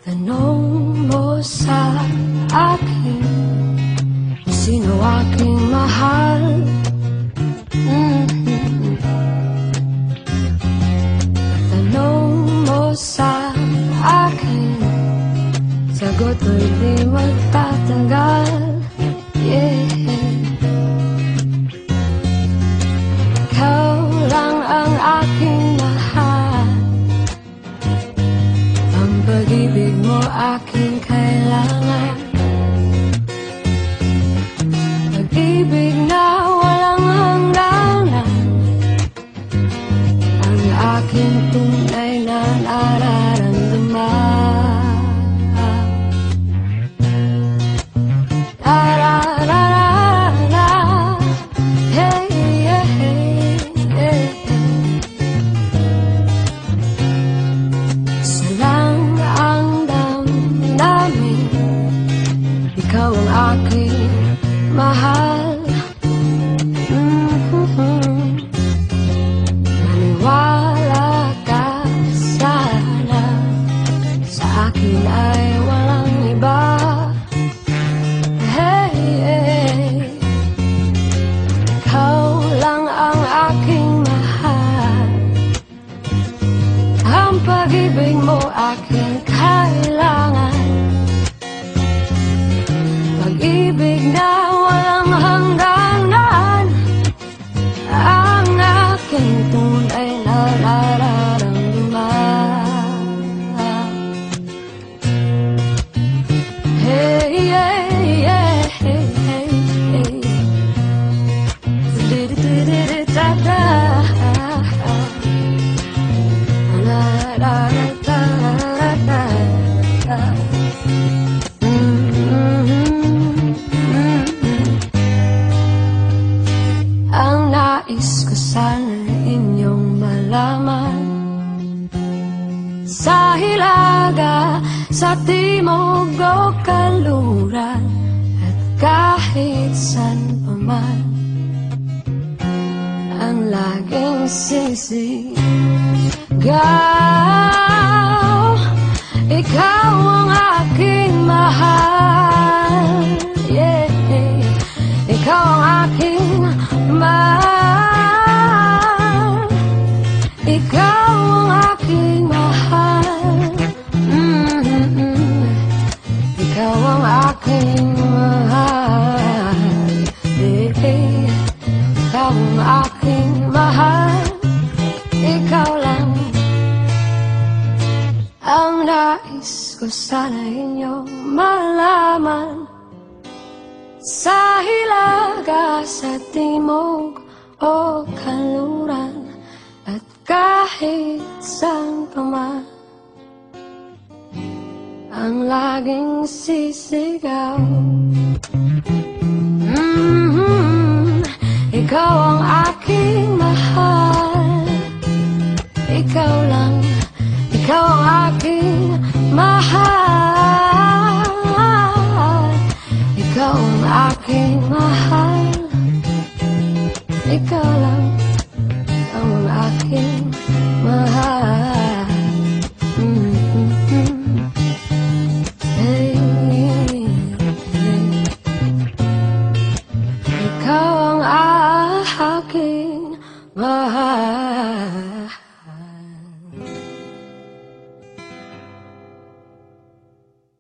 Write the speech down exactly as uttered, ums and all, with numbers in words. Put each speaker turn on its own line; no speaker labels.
Tanong mo sa akin, sino aking mahal? Mm-hmm. Tanong mo sa akin, sagot ko'y di magtatagal. Yeah. Ikaw lang ang aking mahal, ang pag-ibig mo aking kailangan. Pag-ibig na walang hangganan, ang aking tunay na nararamdaman. Ikaw ang aking mahal. Mm-hmm. Maniwala ka sana, sa akin ay walang iba. Hey, hey. Ikaw lang ang aking mahal, ang pag-ibig mo aking kailangan. Pag-ibig na walang hangganan, ang aking tunay na nararamdaman. Hey, hey, hey, hey, hey, hey. Di-di-di-di-di-da-da. Da-da-da-da-da-da. Nais ko sana inyong malaman, sa hilaga, sa timog o kanluran, at kahit saan pa man, ang laging sisigaw, ikaw ang aking mahal. Yeah, ikaw ang aking mahal. Ikaw ang aking mahal. Mm-hmm. Ikaw ang aking mahal. Hey, ikaw ang aking mahal. Ikaw lang ang nais ko sana inyong malaman, sa hilaga, sa timog o kanluran, at kahit saan pa man, ang laging sisigaw. Mm-hmm. Ikaw ang aking mahal. Ikaw lang, ikaw ang aking mahal. Ikaw ang aking mahal. Ikaw lang ang aking mahal. Mm-hmm. Hey, hey. Ikaw ang aking mahal.